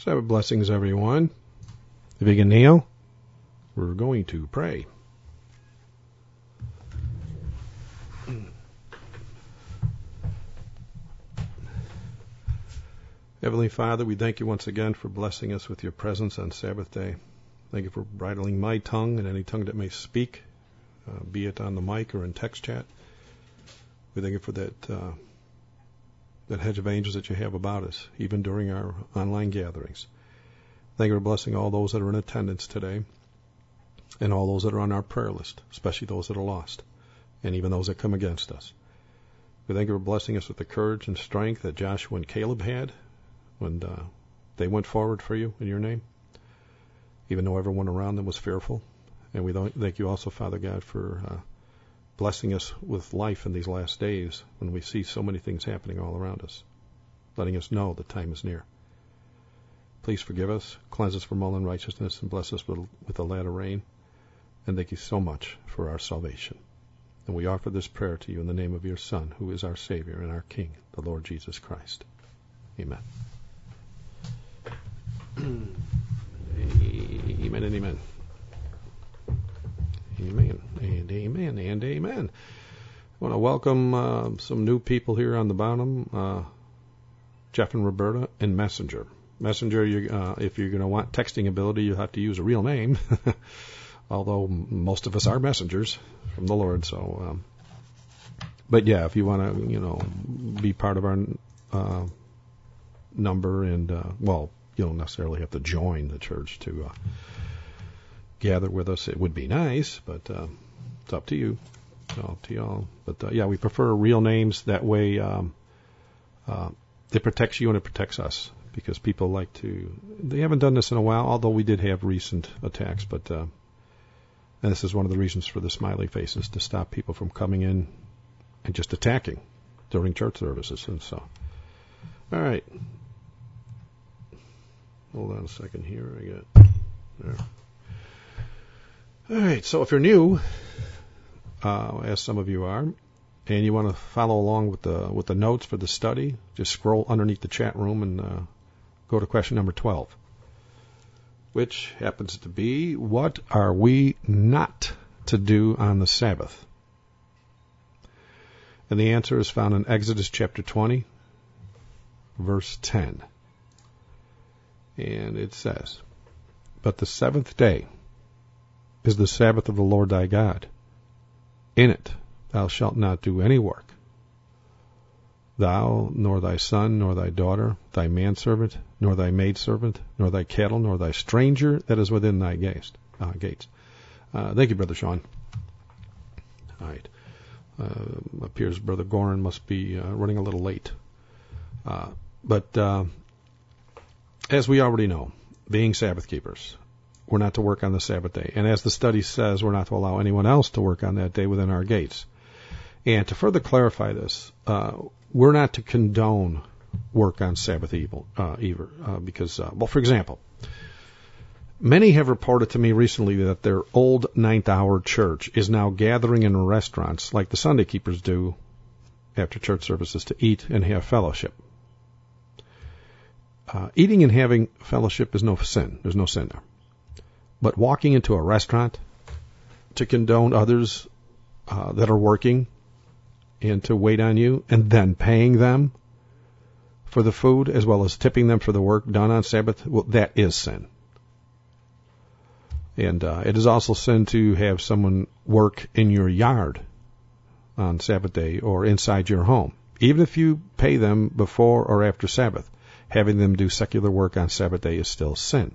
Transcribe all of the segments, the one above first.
Sabbath blessings, everyone. If you can kneel, we're going to pray. Heavenly Father, we thank you once again for blessing us with your presence on Sabbath day. Thank you for bridling my tongue and any tongue that may speak, be it on the mic or in text chat. We thank you for that hedge of angels that you have about us, even during our online gatherings. Thank you for blessing all those that are in attendance today and all those that are on our prayer list, especially those that are lost and even those that come against us. We thank you for blessing us with the courage and strength that Joshua and Caleb had when they went forward for you in your name, even though everyone around them was fearful. And we thank you also, Father God, for blessing us with life in these last days when we see so many things happening all around us, letting us know the time is near. Please forgive us, cleanse us from all unrighteousness, and bless us with the latter rain. And thank you so much for our salvation. And we offer this prayer to you in the name of your Son, who is our Savior and our King, the Lord Jesus Christ. Amen. Amen and amen. Amen and amen and amen. I want to welcome some new people here on the bottom, Jeff and Roberta, and Messenger. Messenger, if you're going to want texting ability, you have to use a real name, although most of us are messengers from the Lord. So, but yeah, if you want to, be part of our number, and you don't necessarily have to join the church to gather with us. It would be nice, but it's up to you. It's up to y'all. But we prefer real names. That way, it protects you and it protects us, because people like to. They haven't done this in a while, although we did have recent attacks. But and this is one of the reasons for the smiley faces, to stop people from coming in and just attacking during church services. And so, all right. Hold on a second here. I got there. All right. So if you're new, as some of you are, and you want to follow along with the notes for the study, just scroll underneath the chat room and go to question number 12, which happens to be, what are we not to do on the Sabbath? And the answer is found in Exodus chapter 20, verse 10. And it says, "But the seventh day is the Sabbath of the Lord thy God. In it thou shalt not do any work, thou, nor thy son, nor thy daughter, thy manservant, nor thy maidservant, nor thy cattle, nor thy stranger that is within thy gates." Thank you, Brother Sean. All right. Appears Brother Gorin must be running a little late. But as we already know, being Sabbath keepers, we're not to work on the Sabbath day. And as the study says, we're not to allow anyone else to work on that day within our gates. And to further clarify this, we're not to condone work on Sabbath either, because, for example, many have reported to me recently that their old ninth hour church is now gathering in restaurants like the Sunday keepers do after church services to eat and have fellowship. Eating and having fellowship is no sin. There's no sin there. But walking into a restaurant to condone others that are working and to wait on you, and then paying them for the food as well as tipping them for the work done on Sabbath, well, that is sin. And it is also sin to have someone work in your yard on Sabbath day or inside your home. Even if you pay them before or after Sabbath, having them do secular work on Sabbath day is still sin.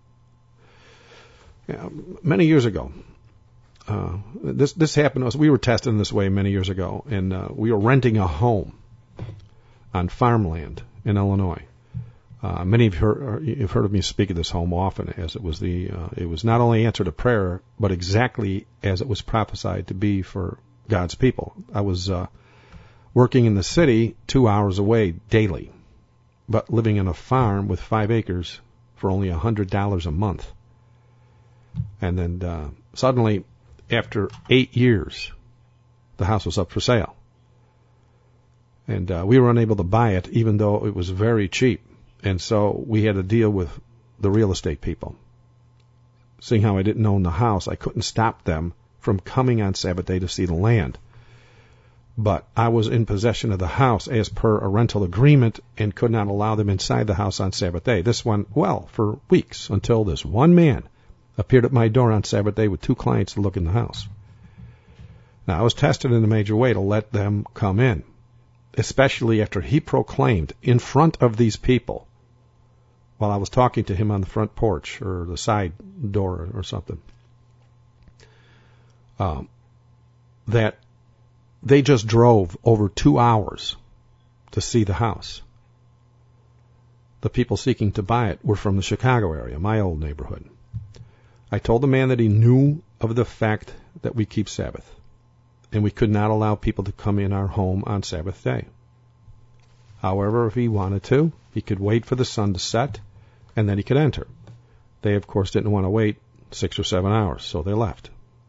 Many years ago, this happened. We were tested in this way many years ago, and we were renting a home on farmland in Illinois. Many of you have heard of me speak of this home often, as it was it was not only answer to prayer, but exactly as it was prophesied to be for God's people. I was working in the city 2 hours away daily, but living in a farm with 5 acres for only $100 a month. And then suddenly, after 8 years, the house was up for sale. And we were unable to buy it, even though it was very cheap. And so we had to deal with the real estate people. Seeing how I didn't own the house, I couldn't stop them from coming on Sabbath day to see the land. But I was in possession of the house as per a rental agreement and could not allow them inside the house on Sabbath day. This went well for weeks until this one man appeared at my door on Sabbath day with 2 clients to look in the house. Now, I was tested in a major way to let them come in, especially after he proclaimed in front of these people while I was talking to him on the front porch or the side door or something, that they just drove over 2 hours to see the house. The people seeking to buy it were from the Chicago area, my old neighborhood. I told the man that he knew of the fact that we keep Sabbath, and we could not allow people to come in our home on Sabbath day. However, if he wanted to, he could wait for the sun to set, and then he could enter. They, of course, didn't want to wait 6 or 7 hours, so they left.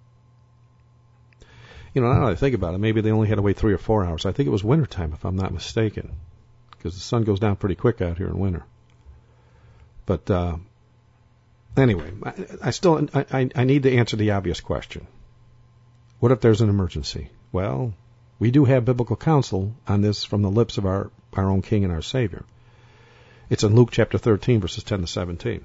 You know, now that I think about it, maybe they only had to wait 3 or 4 hours. I think it was wintertime, if I'm not mistaken, because the sun goes down pretty quick out here in winter. But anyway, I need to answer the obvious question. What if there's an emergency? Well, we do have biblical counsel on this from the lips of our own King and our Savior. It's in Luke chapter 13, verses 10 to 17.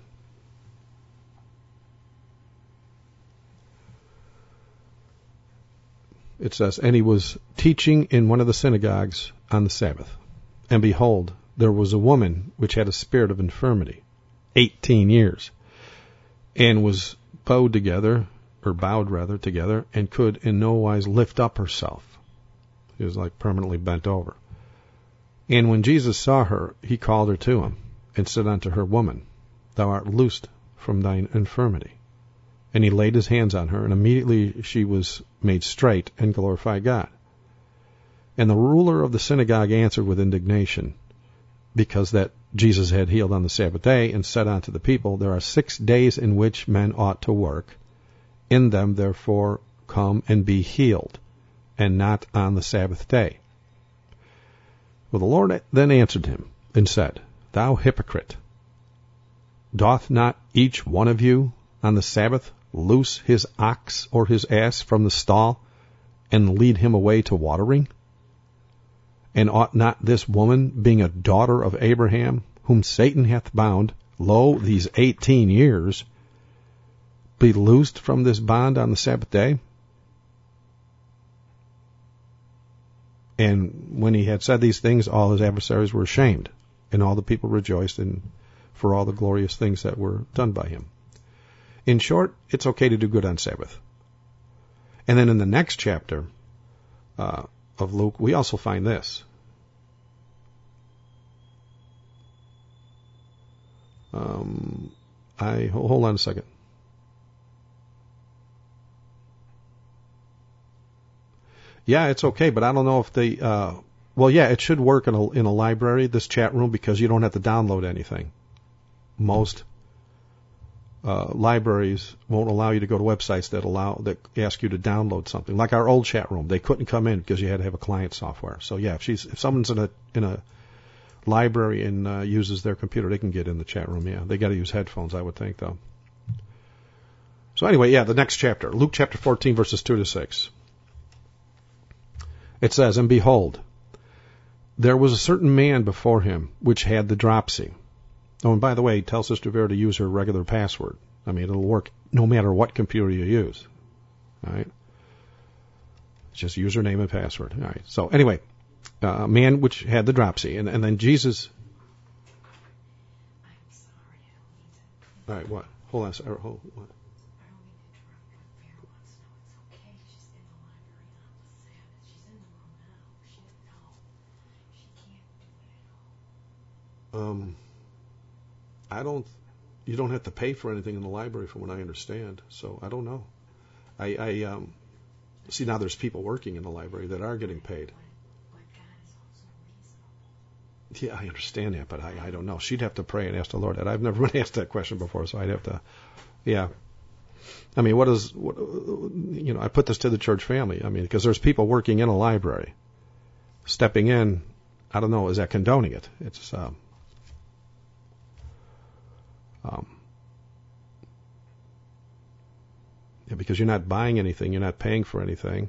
It says, "And he was teaching in one of the synagogues on the Sabbath. And behold, there was a woman which had a spirit of infirmity, 18 years, and was bowed together, and could in no wise lift up herself." She was like permanently bent over. "And when Jesus saw her, he called her to him, and said unto her, Woman, thou art loosed from thine infirmity. And he laid his hands on her, and immediately she was made straight, and glorified God. And the ruler of the synagogue answered with indignation, because that Jesus had healed on the Sabbath day, and said unto the people, There are 6 days in which men ought to work. In them, therefore, come and be healed, and not on the Sabbath day. Well, the Lord then answered him, and said, Thou hypocrite, doth not each one of you on the Sabbath loose his ox or his ass from the stall, and lead him away to watering? And ought not this woman, being a daughter of Abraham, whom Satan hath bound, lo, these 18 years, be loosed from this bond on the Sabbath day? And when he had said these things, all his adversaries were ashamed, and all the people rejoiced for all the glorious things that were done by him. In short, it's okay to do good on Sabbath. And then in the next chapter of Luke, we also find this. Hold on a second. Yeah, it's okay, but I don't know if they... well, yeah, it should work in a library, this chat room, because you don't have to download anything. Most libraries won't allow you to go to websites that ask you to download something. Like our old chat room, they couldn't come in because you had to have a client software. So yeah, if someone's in a library and uses their computer, they can get in the chat room. Yeah, they got to use headphones, I would think, though. So anyway, yeah, the next chapter, Luke chapter 14, verses 2 to 6. It says, And behold, there was a certain man before him which had the dropsy. Oh, and by the way, tell Sister Vera to use her regular password. I mean, it'll work no matter what computer you use. All right? Just username and password. All right. So anyway, a man which had the dropsy. And then Jesus... I'm sorry, I don't mean to... All right, what? Hold on. What? I don't mean to interrupt, but Vera wants to know it's okay. She's in the library on the Sabbath. She's in the room now. She didn't know. She can't do it at home. You don't have to pay for anything in the library from what I understand, so I don't know. I see now there's people working in the library that are getting paid. But God is also reasonable. Yeah, I understand that, but I don't know. She'd have to pray and ask the Lord that. I've never been asked that question before, so I'd have to, yeah. I mean, I put this to the church family. I mean, because there's people working in a library. Stepping in, I don't know, is that condoning it? It's, Because you're not buying anything, you're not paying for anything.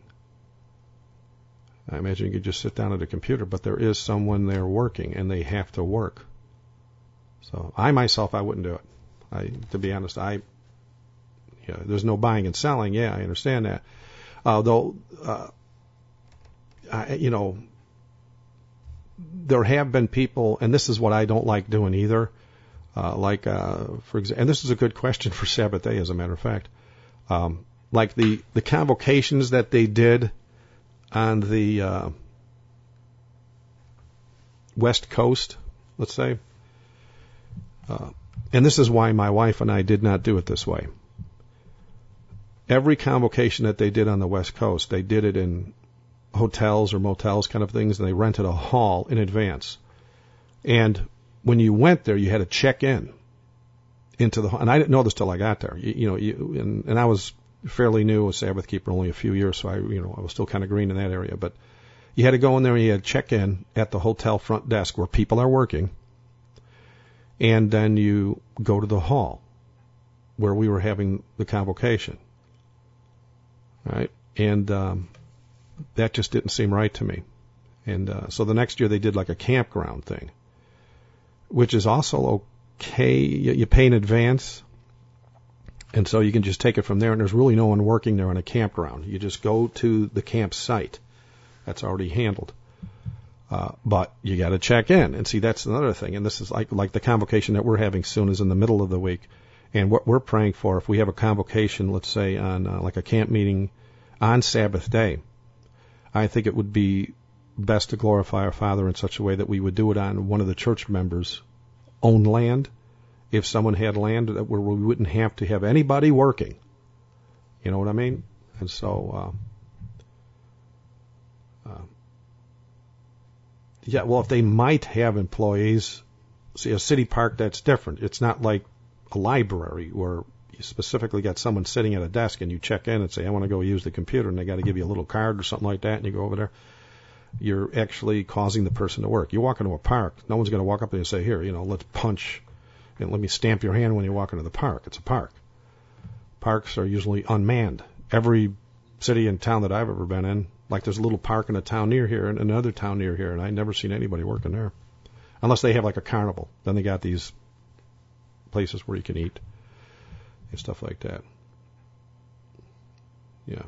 I imagine you could just sit down at a computer, but there is someone there working, and they have to work. So I myself, I wouldn't do it. To be honest, there's no buying and selling. Yeah, I understand that. There have been people, and this is what I don't like doing either. For example, and this is a good question for Sabbath Day, as a matter of fact. Like the convocations that they did on the West Coast, let's say. And this is why my wife and I did not do it this way. Every convocation that they did on the West Coast, they did it in hotels or motels kind of things, and they rented a hall in advance. And when you went there, you had to check in into the hall. And I didn't know this till I got there. And I was fairly new, a Sabbath keeper, only a few years, so I was still kind of green in that area. But you had to go in there and you had to check in at the hotel front desk where people are working. And then you go to the hall where we were having the convocation. Right? And that just didn't seem right to me. And so the next year they did like a campground thing, which is also okay. You pay in advance, and so you can just take it from there, and there's really no one working there on a campground. You just go to the campsite. That's already handled. But you got to check in. And see, that's another thing. And this is like the convocation that we're having soon is in the middle of the week. And what we're praying for, if we have a convocation, let's say on like a camp meeting on Sabbath day, I think it would be best to glorify our Father in such a way that we would do it on one of the church members' own land. If someone had land where we wouldn't have to have anybody working. You know what I mean? And so, if they might have employees, see, a city park, that's different. It's not like a library where you specifically got someone sitting at a desk and you check in and say, I want to go use the computer, and they got to give you a little card or something like that, and you go over there. You're actually causing the person to work. You walk into a park, no one's going to walk up there and say, here, let's punch, and let me stamp your hand when you walk into the park. It's a park. Parks are usually unmanned. Every city and town that I've ever been in, like there's a little park in a town near here and another town near here, and I've never seen anybody working there. Unless they have like a carnival. Then they got these places where you can eat and stuff like that. Yeah.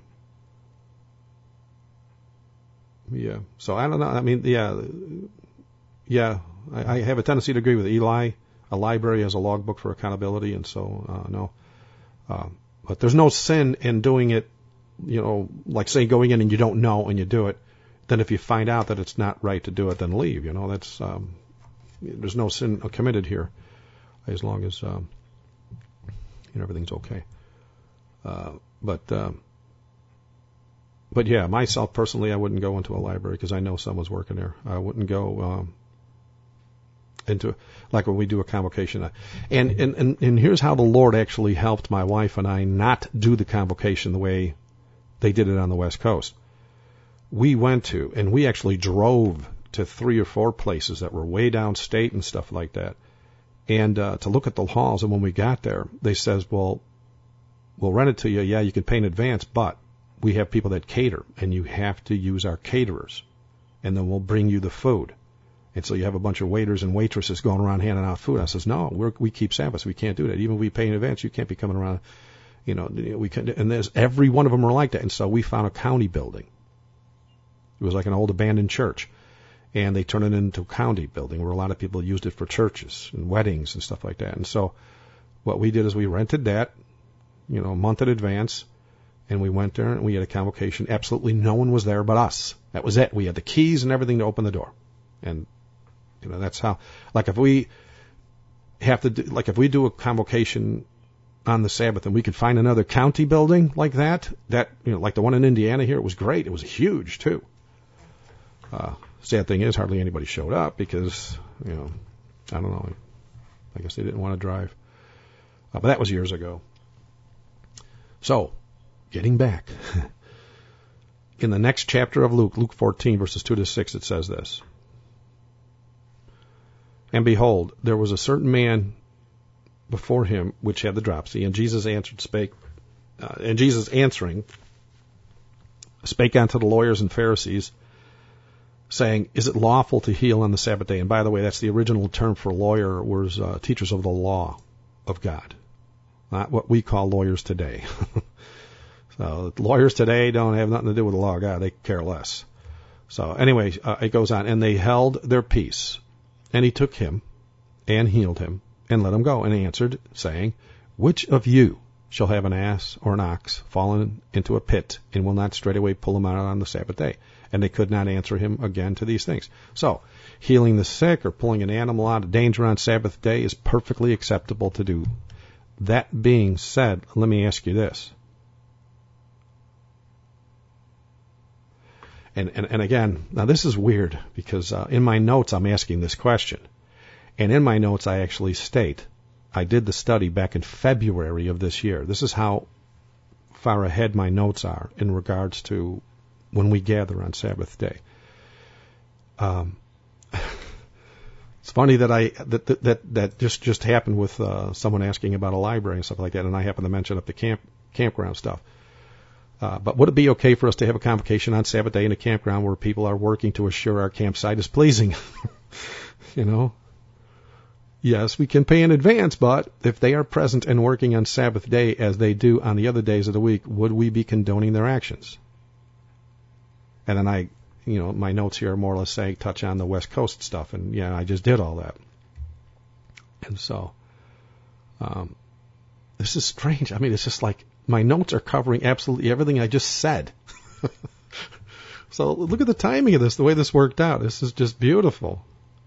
Yeah. So I don't know. I mean, yeah. I have a tendency to agree with Eli. A library has a logbook for accountability, and so no. But there's no sin in doing it, like say going in and you don't know and you do it. Then if you find out that it's not right to do it, then leave. That's there's no sin committed here, as long as everything's okay. But yeah, myself personally, I wouldn't go into a library because I know someone's working there. I wouldn't go into like when we do a convocation. And here's how the Lord actually helped my wife and I not do the convocation the way they did it on the West Coast. We went to, and we actually drove to 3 or 4 places that were way downstate and stuff like that, and to look at the halls. And when we got there, they says, well, we'll rent it to you. Yeah, you can pay in advance, but we have people that cater, and you have to use our caterers, and then we'll bring you the food. And so you have a bunch of waiters and waitresses going around handing out food. I says, no, we keep Sabbath. We can't do that. Even if we pay in advance, you can't be coming around. We can. And there's every one of them are like that. And so we found a county building. It was like an old abandoned church, and they turned it into a county building where a lot of people used it for churches and weddings and stuff like that. And so what we did is we rented that, a month in advance. And we went there and we had a convocation. Absolutely no one was there but us. That was it. We had the keys and everything to open the door. And, that's how, like if we do a convocation on the Sabbath and we could find another county building like that, like the one in Indiana here, it was great. It was huge too. Sad thing is hardly anybody showed up because, I don't know. I guess they didn't want to drive. But that was years ago. So, getting back. In the next chapter of Luke 14, verses 2 to 6, it says this. And behold, there was a certain man before him which had the dropsy, and Jesus answering spake unto the lawyers and Pharisees, saying, is it lawful to heal on the Sabbath day? And by the way, that's the original term for lawyer, was teachers of the law of God, not what we call lawyers today. So lawyers today don't have nothing to do with the law of God. They care less. So anyway, it goes on. And they held their peace. And he took him and healed him and let him go. And he answered, saying, which of you shall have an ass or an ox fallen into a pit and will not straightway pull him out on the Sabbath day? And they could not answer him again to these things. So healing the sick or pulling an animal out of danger on Sabbath day is perfectly acceptable to do. That being said, let me ask you this. And again, now this is weird because in my notes I'm asking this question. And in my notes I actually state, I did the study back in February of this year. This is how far ahead my notes are in regards to when we gather on Sabbath day. It's funny that that just happened with someone asking about a library and stuff like that, and I happened to mention up the campground stuff. But would it be okay for us to have a convocation on Sabbath day in a campground where people are working to assure our campsite is pleasing? You know? Yes, we can pay in advance, but if they are present and working on Sabbath day as they do on the other days of the week, would we be condoning their actions? And then my notes here are more or less saying, touch on the West Coast stuff, and yeah, I just did all that. And so, this is strange. I mean, it's just like, my notes are covering absolutely everything I just said. So look at the timing of this, the way this worked out. This is just beautiful.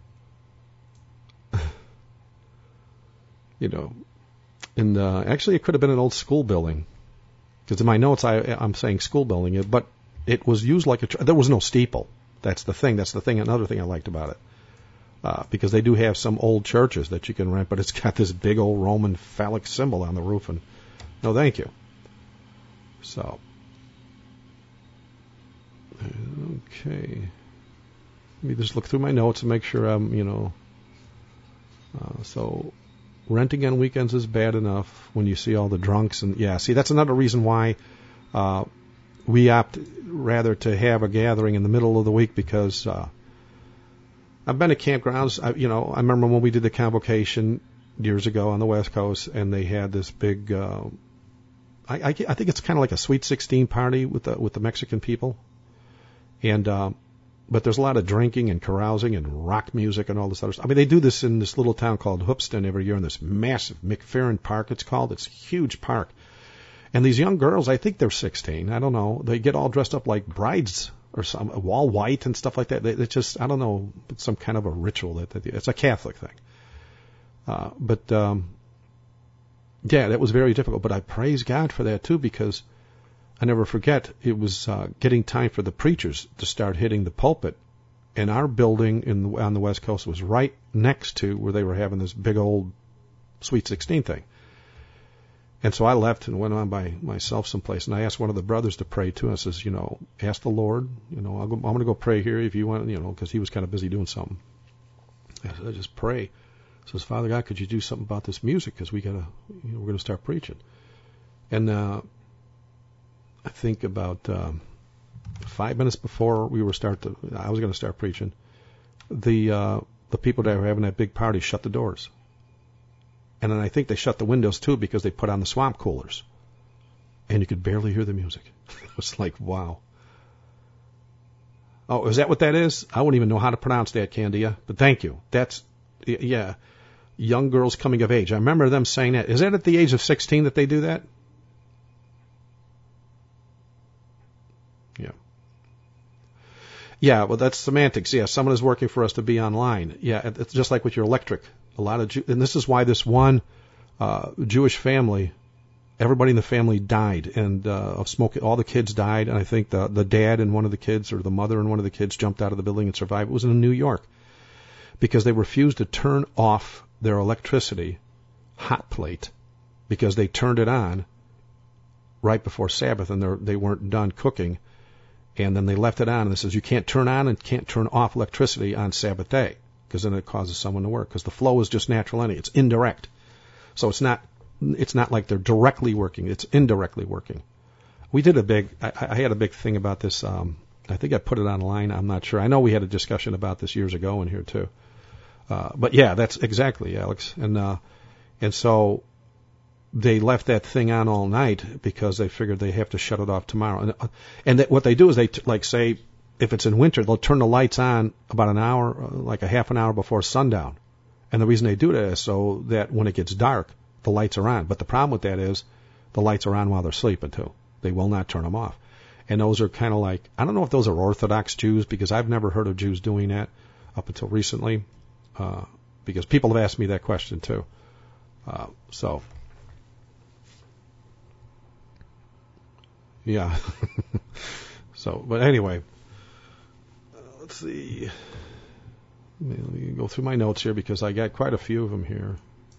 You know, and actually it could have been an old school building. Because in my notes I'm saying school building, but it was used like there was no steeple. That's the thing. Another thing I liked about it. Because they do have some old churches that you can rent, but it's got this big old Roman phallic symbol on the roof, and no thank you. So, okay. Let me just look through my notes and make sure I'm, so renting on weekends is bad enough when you see all the drunks. And yeah, see, that's another reason why we opt rather to have a gathering in the middle of the week, because I've been to campgrounds. I remember when we did the convocation years ago on the West Coast, and they had this big I think it's kind of like a Sweet 16 party with the Mexican people, and but there's a lot of drinking and carousing and rock music and all this other stuff. I mean, they do this in this little town called Hoopston every year in this massive McFerrin Park. It's called. It's a huge park, and these young girls, I think they're 16. I don't know. They get all dressed up like brides or some all white and stuff like that. They just, I don't know, it's some kind of a ritual that it's a Catholic thing, but. Yeah, that was very difficult, but I praise God for that too, because I never forget, it was getting time for the preachers to start hitting the pulpit, and our building on the West Coast was right next to where they were having this big old Sweet 16 thing. And so I left and went on by myself someplace, and I asked one of the brothers to pray too. I says, ask the Lord, I'm going to go pray here if you want, because he was kind of busy doing something. I said, just pray. Says, Father God, could you do something about this music? Because we're going to start preaching. And I think about 5 minutes before I was going to start preaching, the people that were having that big party shut the doors. And then I think they shut the windows too, because they put on the swamp coolers. And you could barely hear the music. It was like, wow. Oh, is that what that is? I wouldn't even know how to pronounce that, Candia. But thank you. That's, yeah. Young girls coming of age. I remember them saying that. Is that at the age of 16 that they do that? Yeah. Yeah, well, that's semantics. Yeah, someone is working for us to be online. Yeah, it's just like with your electric. And this is why this one Jewish family, everybody in the family died, and of smoke. All the kids died, and I think the dad and one of the kids, or the mother and one of the kids, jumped out of the building and survived. It was in New York, because they refused to turn off their electricity hot plate, because they turned it on right before Sabbath and they weren't done cooking, and then they left it on, and it says you can't turn on and can't turn off electricity on Sabbath day, because then it causes someone to work, because the flow is just natural energy. It's indirect. So it's not like they're directly working. It's indirectly working. We did I had a big thing about this. I think I put it online. I'm not sure. I know we had a discussion about this years ago in here too. But yeah, that's exactly, Alex. And so they left that thing on all night because they figured they have to shut it off tomorrow. And what they do is like say, if it's in winter, they'll turn the lights on about an hour, like a half an hour before sundown. And the reason they do that is so that when it gets dark, the lights are on. But the problem with that is the lights are on while they're sleeping too. They will not turn them off. And those are kind of like, I don't know if those are Orthodox Jews, because I've never heard of Jews doing that up until recently, because people have asked me that question too. So, yeah. So, but anyway, let's see. Let me go through my notes here because I got quite a few of them here.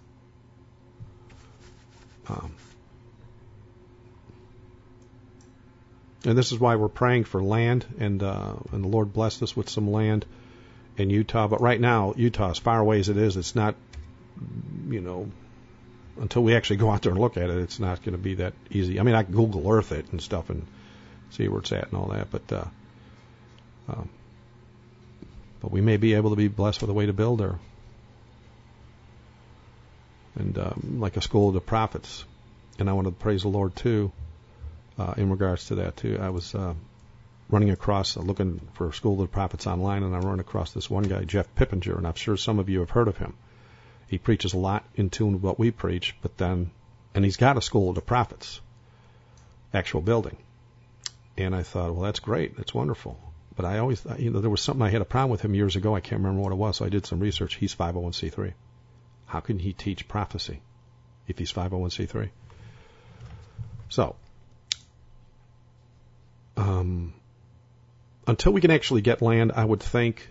And this is why we're praying for land, and the Lord blessed us with some land in Utah. But right now, Utah, as far away as it is, it's not, until we actually go out there and look at it, it's not going to be that easy. I mean, I can Google Earth it and stuff and see where it's at and all that, but we may be able to be blessed with a way to build there. And like a school of the prophets. And I want to praise the Lord too, in regards to that too. I was running across, looking for School of the Prophets online, and I ran across this one guy, Jeff Pippinger, and I'm sure some of you have heard of him. He preaches a lot in tune with what we preach, and he's got a School of the Prophets, actual building. And I thought, well, that's great, that's wonderful. But I always, there was something, I had a problem with him years ago, I can't remember what it was, so I did some research. He's 501c3. How can he teach prophecy if he's 501c3? So, until we can actually get land, I would think,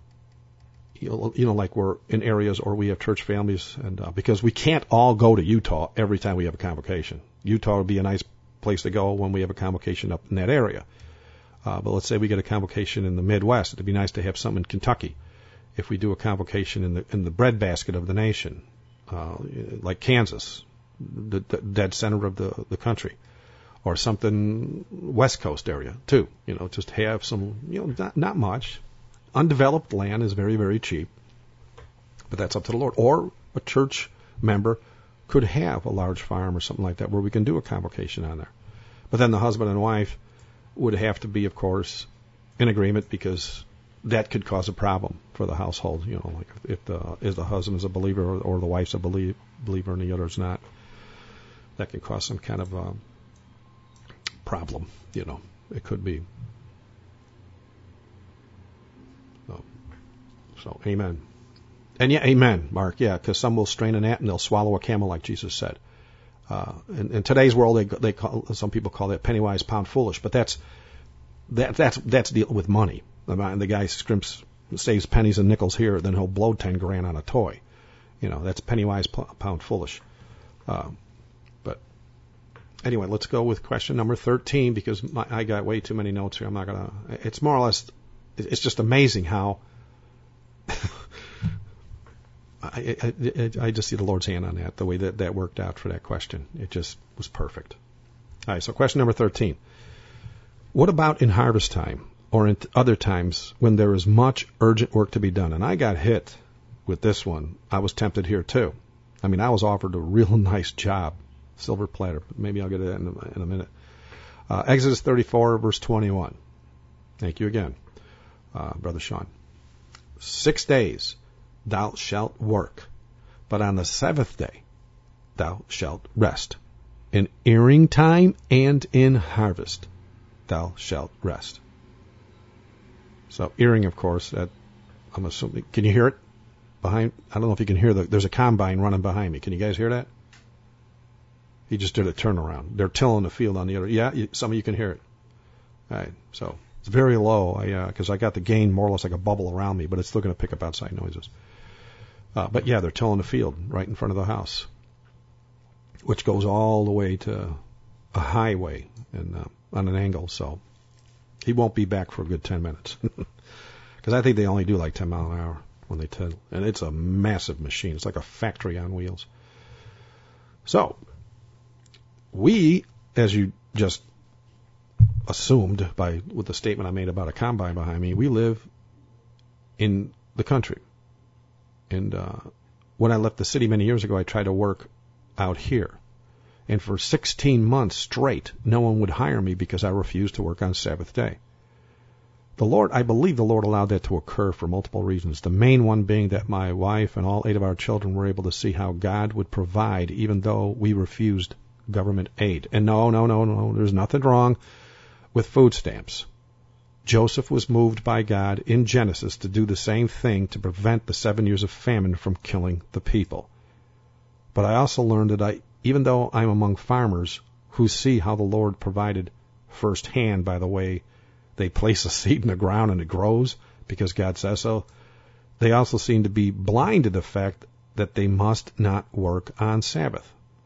like we're in areas or we have church families, and because we can't all go to Utah every time we have a convocation. Utah would be a nice place to go when we have a convocation up in that area. But let's say we get a convocation in the Midwest. It'd be nice to have something in Kentucky. If we do a convocation in the breadbasket of the nation, like Kansas, the dead center of the country, or something West Coast area too, just have some, not much. Undeveloped land is very, very cheap, but that's up to the Lord. Or a church member could have a large farm or something like that where we can do a convocation on there. But then the husband and wife would have to be, of course, in agreement, because that could cause a problem for the household. Like if the husband is a believer or the wife's a believer and the other is not, that can cause some kind of problem. It could be. So amen. And yeah, amen, Mark. Yeah, because some will strain a gnat and they'll swallow a camel, like Jesus said. In today's world, they call, some people call that penny-wise, pound-foolish, but that's dealing with money. The guy saves pennies and nickels here, then he'll blow $10,000 on a toy. That's penny-wise, pound-foolish. But anyway, let's go with question number 13, because I got way too many notes here. I'm not gonna. It's more or less. It's just amazing how. I just see the Lord's hand on that, the way that worked out for that question. It just was perfect. All right, so question number 13. What about in harvest time or in other times when there is much urgent work to be done? And I got hit with this one. I was tempted here too. I was offered a real nice job, silver platter. Maybe I'll get to that in a minute. Exodus 34, verse 21. Thank you again, Brother Sean. 6 days thou shalt work, but on the seventh day thou shalt rest. In earing time and in harvest thou shalt rest. So earing, of course, that I'm assuming. Can you hear it behind? I don't know if you can hear there's a combine running behind me. Can you guys hear that? He just did a turnaround. They're tilling the field on the other. Yeah, some of you can hear it. All right, so it's very low because I got the gain more or less like a bubble around me, but it's still going to pick up outside noises. But yeah, they're tilling the field right in front of the house, which goes all the way to a highway and on an angle. So he won't be back for a good 10 minutes because I think they only do like 10 miles an hour when they till, and it's a massive machine. It's like a factory on wheels. So, we, as you just assumed with the statement I made about a combine behind me, we live in the country. And when I left the city many years ago, I tried to work out here. And for 16 months straight, no one would hire me because I refused to work on Sabbath day. I believe the Lord allowed that to occur for multiple reasons. The main one being that my wife and all 8 of our children were able to see how God would provide even though we refused government aid. And no, there's nothing wrong with food stamps. Joseph was moved by God in Genesis to do the same thing to prevent the 7 years of famine from killing the people. But I also learned that even though I'm among farmers who see how the Lord provided firsthand by the way they place a seed in the ground and it grows because God says so, they also seem to be blind to the fact that they must not work on Sabbath.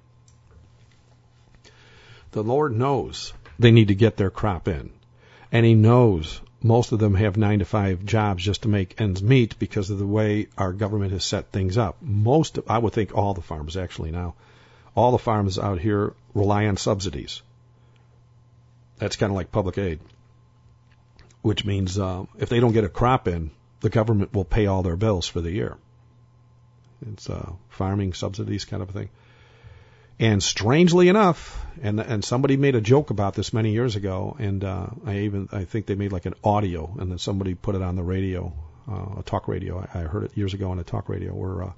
The Lord knows they need to get their crop in. And He knows most of them have 9-to-5 jobs just to make ends meet because of the way our government has set things up. I would think all the farmers actually now, all the farmers out here rely on subsidies. That's kind of like public aid, which means if they don't get a crop in, the government will pay all their bills for the year. It's farming subsidies kind of a thing. And strangely enough, and somebody made a joke about this many years ago, and I think they made like an audio, and then somebody put it on the radio, a talk radio. I heard it years ago on a talk radio where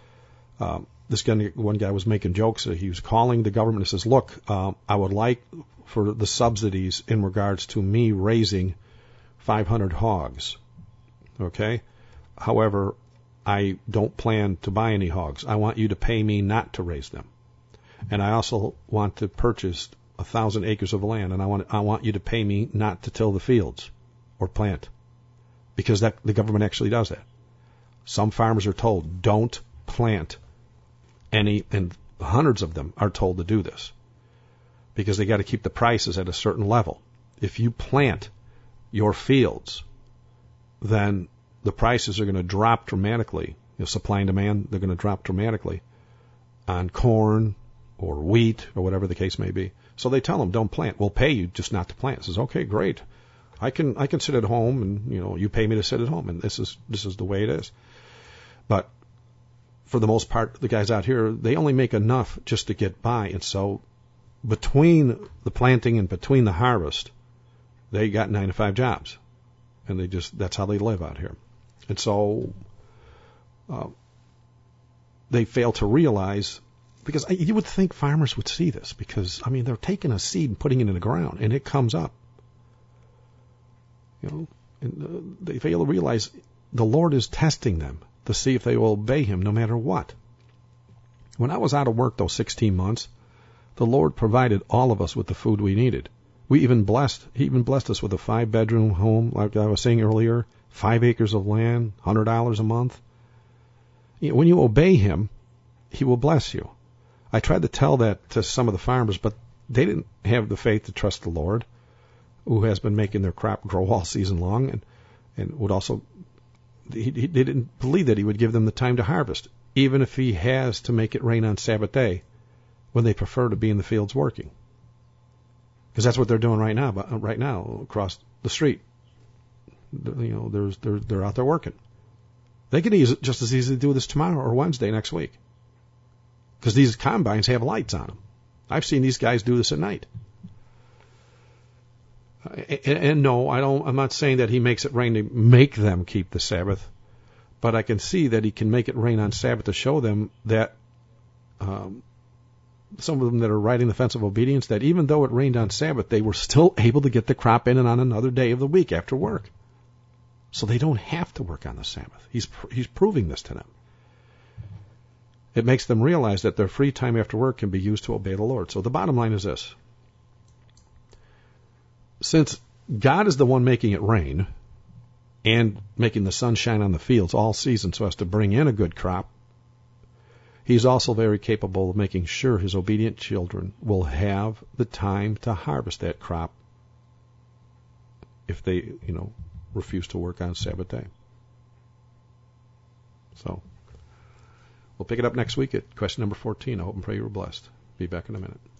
one guy was making jokes. He was calling the government and says, "Look, I would like for the subsidies in regards to me raising 500 hogs. Okay? However, I don't plan to buy any hogs. I want you to pay me not to raise them. And I also want to purchase 1,000 acres of land, and I want you to pay me not to till the fields or plant." Because the government actually does that. Some farmers are told, don't plant any, and hundreds of them are told to do this because they got to keep the prices at a certain level. If you plant your fields, then the prices are going to drop dramatically. Supply and demand, they're going to drop dramatically on corn or wheat or whatever the case may be. So they tell them, don't plant. We'll pay you just not to plant. It says, okay, great. I can sit at home and, you pay me to sit at home, and this is the way it is. But for the most part, the guys out here, they only make enough just to get by. And so between the planting and between the harvest, they got 9-to-5 jobs. And that's how they live out here. And so they fail to realize, because you would think farmers would see this, because, they're taking a seed and putting it in the ground, and it comes up. And they fail to realize the Lord is testing them to see if they will obey Him no matter what. When I was out of work those 16 months, the Lord provided all of us with the food we needed. He even blessed us with a 5-bedroom home, like I was saying earlier, 5 acres of land, $100 a month. When you obey Him, He will bless you. I tried to tell that to some of the farmers, but they didn't have the faith to trust the Lord, who has been making their crop grow all season long, and would also, they didn't believe that He would give them the time to harvest, even if He has to make it rain on Sabbath day, when they prefer to be in the fields working. Because that's what they're doing right now across the street. They're out there working. They could just as easily do this tomorrow or Wednesday next week. Because these combines have lights on them. I've seen these guys do this at night. And no, I'm not saying that He makes it rain to make them keep the Sabbath, but I can see that He can make it rain on Sabbath to show them that some of them that are riding the fence of obedience, that even though it rained on Sabbath, they were still able to get the crop in and on another day of the week after work. So they don't have to work on the Sabbath. He's proving this to them. It makes them realize that their free time after work can be used to obey the Lord. So the bottom line is this. Since God is the one making it rain and making the sun shine on the fields all season so as to bring in a good crop, He's also very capable of making sure His obedient children will have the time to harvest that crop if they, refuse to work on Sabbath day. So, We'll pick it up next week at question number 14. I hope and pray you were blessed. Be back in a minute.